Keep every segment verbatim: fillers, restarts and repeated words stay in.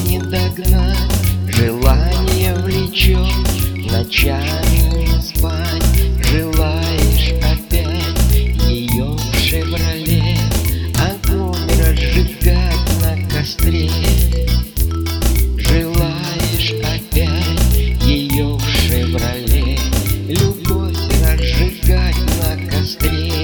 не догнать, желание влечет, ночами не спать. Желаешь опять ее в «Шевроле», огонь разжигать на костре. Желаешь опять ее в «Шевроле», любовь разжигать на костре.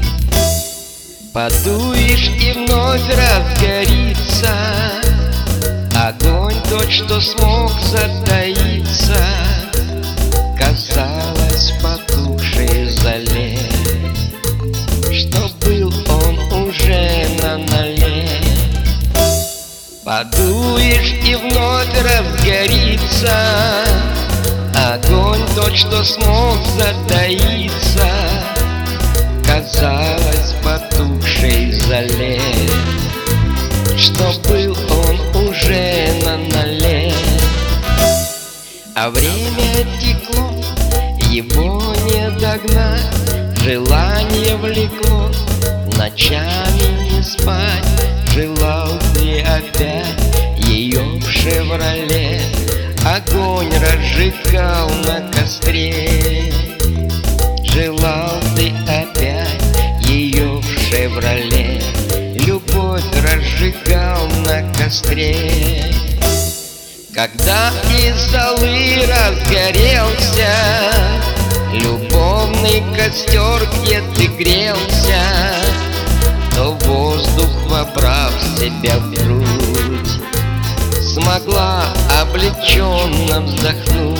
Подуешь и вновь разгорится огонь тот, что смог затаиться, казалось, потухшей зале, что был он уже на ноле. Подуешь и вновь разгорится огонь тот, что смог затаиться, казалось, потухшей зале, что был он уже на ноле. А время текло, его не догнать, желание влекло, ночами не спать. Желал ты опять ее в «Шевроле», огонь разжигал на костре. Желал ты опять ее в «Шевроле», любовь разжигал на костре. Когда из золы разгорелся любовный костер, где ты грелся, то воздух, вобрав себя в грудь, смогла облегченно вздохнуть.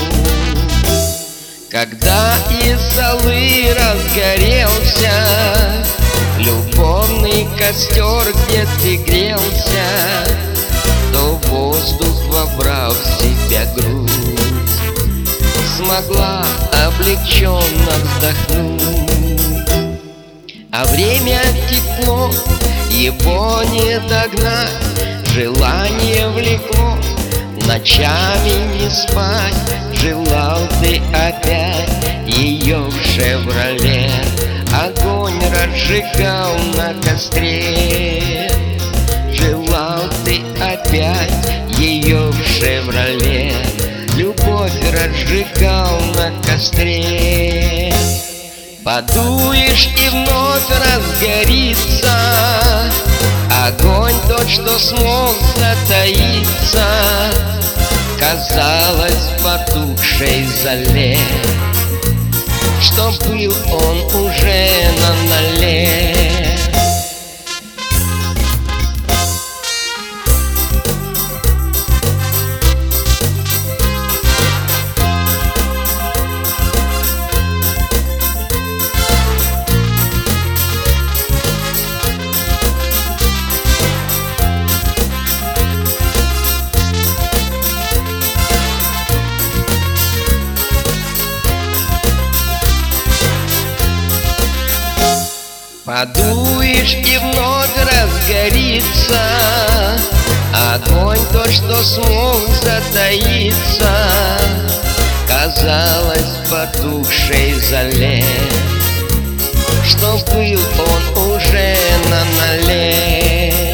Когда из золы разгорелся любовный костер, где ты грелся, то воздух, вобрав в себя грудь, смогла облегченно вздохнуть. А время текло, его не догнать, желание влекло, ночами не спать. Желал ты опять ее в «Шевроле», огонь разжигал на костре. Желал ты опять ее в «Шевроле», любовь разжигал на костре. Подуешь и вновь разгорится огонь тот, что смог затаиться, казалось, потухшей зале, что был он уже на ноле. Подуешь и вновь разгорится огонь тот, что смог затаиться, казалось, потухшей зале, что был он уже на ноле.